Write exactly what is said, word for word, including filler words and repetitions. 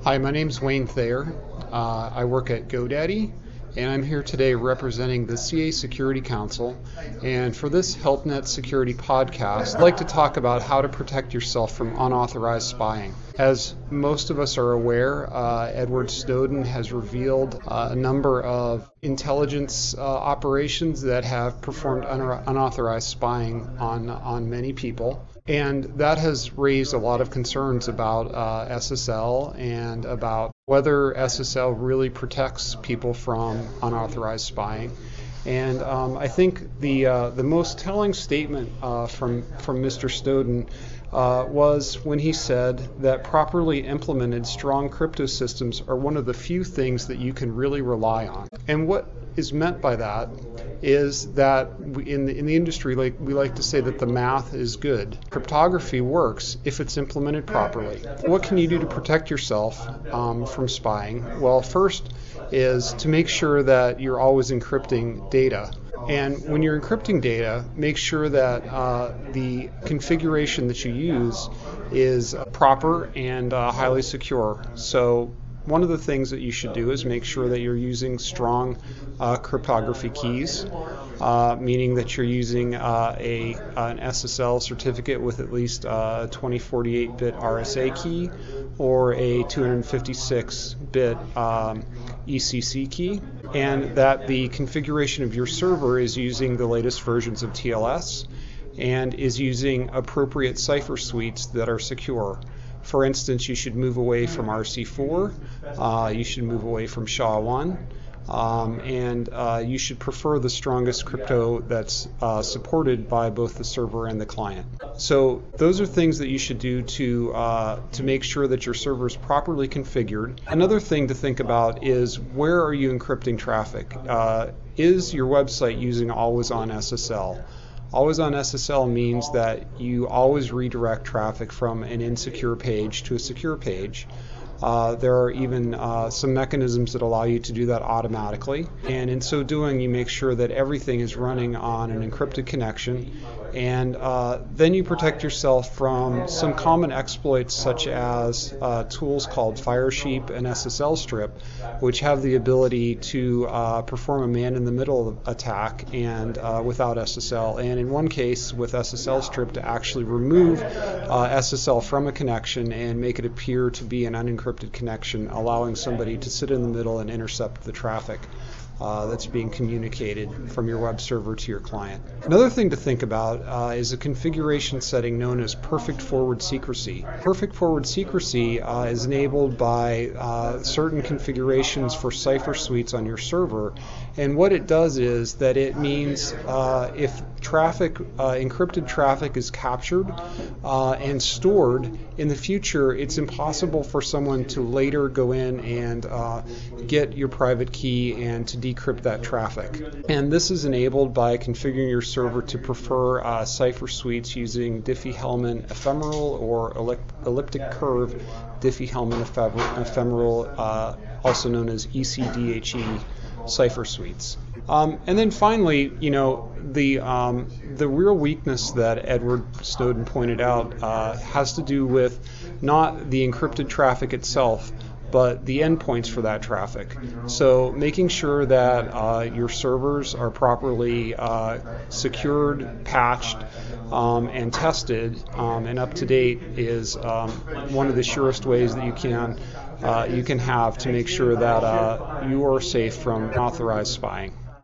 Hi, my name's Wayne Thayer. Uh, I work at GoDaddy, and I'm here today representing the C A Security Council. And for this HelpNet Security podcast, I'd like to talk about how to protect yourself from unauthorized spying. As most of us are aware, uh, Edward Snowden has revealed uh, a number of intelligence uh, operations that have performed un- unauthorized spying on, on many people. And that has raised a lot of concerns about uh, S S L and about whether S S L really protects people from unauthorized spying. And um, I think the uh, the most telling statement uh, from from Mister Snowden uh, was when he said that properly implemented strong crypto systems are one of the few things that you can really rely on. And what is meant by that is that we, in the in the industry, like we like to say that the math is good. Cryptography works if it's implemented properly. What can you do to protect yourself um, from spying? Well, first is to make sure that you're always encrypting data. And when you're encrypting data, make sure that uh, the configuration that you use is proper and uh, highly secure. So one of the things that you should do is make sure that you're using strong uh, cryptography keys, uh, meaning that you're using uh, a an S S L certificate with at least a twenty forty-eight bit R S A key or a two fifty-six bit um, E C C key, and that the configuration of your server is using the latest versions of T L S and is using appropriate cipher suites that are secure. For instance, you should move away from R C four, uh, you should move away from S H A one, um, and uh, you should prefer the strongest crypto that's uh, supported by both the server and the client. So those are things that you should do to uh, to make sure that your server is properly configured. Another thing to think about is where are you encrypting traffic? Uh, is your website using always-on S S L? Always-on S S L means that you always redirect traffic from an insecure page to a secure page. Uh, there are even uh, some mechanisms that allow you to do that automatically. And in so doing, you make sure that everything is running on an encrypted connection. And uh, then you protect yourself from some common exploits such as uh, tools called Firesheep and S S L Strip, which have the ability to uh, perform a man-in-the-middle attack and uh, without S S L. And in one case, with S S L Strip, to actually remove uh, S S L from a connection and make it appear to be an unencrypted connection, allowing somebody to sit in the middle and intercept the traffic uh, that's being communicated from your web server to your client. Another thing to think about uh, is a configuration setting known as perfect forward secrecy. Perfect forward secrecy uh, is enabled by uh, certain configurations for cipher suites on your server, and what it does is that it means uh, if traffic, uh, encrypted traffic is captured uh, and stored, in the future it's impossible for someone to later go in and uh, get your private key and to decrypt that traffic. And this is enabled by configuring your server to prefer uh, cipher suites using Diffie-Hellman ephemeral or elliptic curve Diffie-Hellman ephemeral, uh, also known as E C D H E cipher suites. Um, and then finally, you know, the um, the real weakness that Edward Snowden pointed out uh, has to do with not the encrypted traffic itself, but the endpoints for that traffic. So making sure that uh, your servers are properly uh, secured, patched, um, and tested um, and up to date is um, one of the surest ways that you can uh, you can have to make sure that uh, you are safe from unauthorized spying.